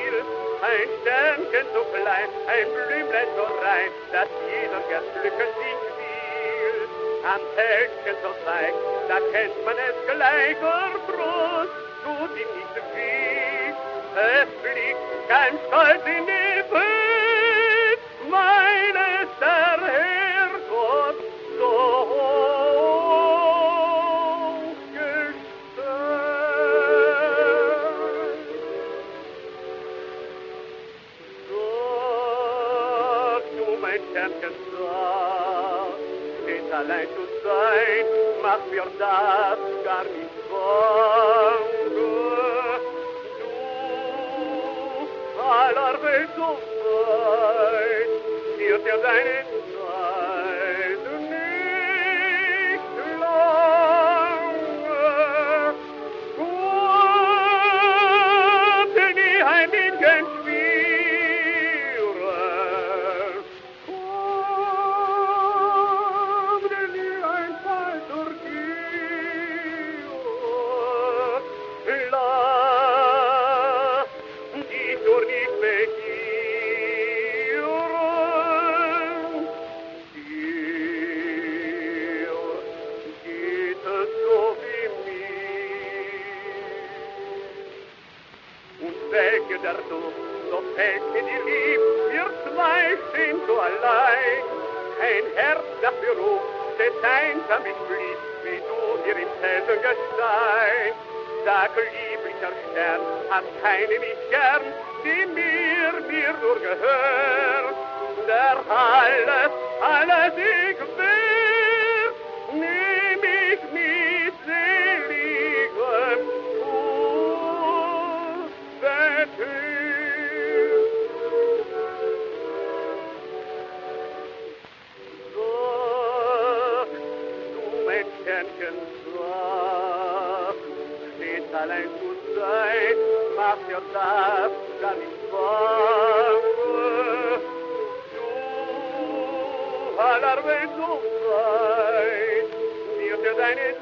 Spiel. Ein Sternchen so klein, ein Blümlein so rein, dass jeder gern glücklich will. Am Täschchen so feig, da kennt man es gleich, der Brust tut ihm nicht so viel. Es fliegt ganz stolz in die Höhe, weil es der Herrgott so hoch gestellt. Sag du, mein Sternchen, sag, stets allein zu sein, macht mir das gar nicht bange. Aller Welt so weit, wird deine Zeit nicht lange. Kommt nie heim in den Schwierer, kommt nie ein falscher Gier. Lass dich nur nicht begieren, dir geht es so wie mir. Und welche der Duft, so fällt mir dir lieb, wir zwei stehen so allein. Kein Herz dafür ruft, des einsam mich blieb, wie du hier im Felsengestein. Sag, lieblicher Stern, hat keine mich gern, die mir nur gehört. Der alles ich will, nehm ich mit seligem Betür. Sag, du mein Sternchen, sag, stets allein zu sein, macht dir das gar nicht bange. Du, aller Welt so weit, wird dir deine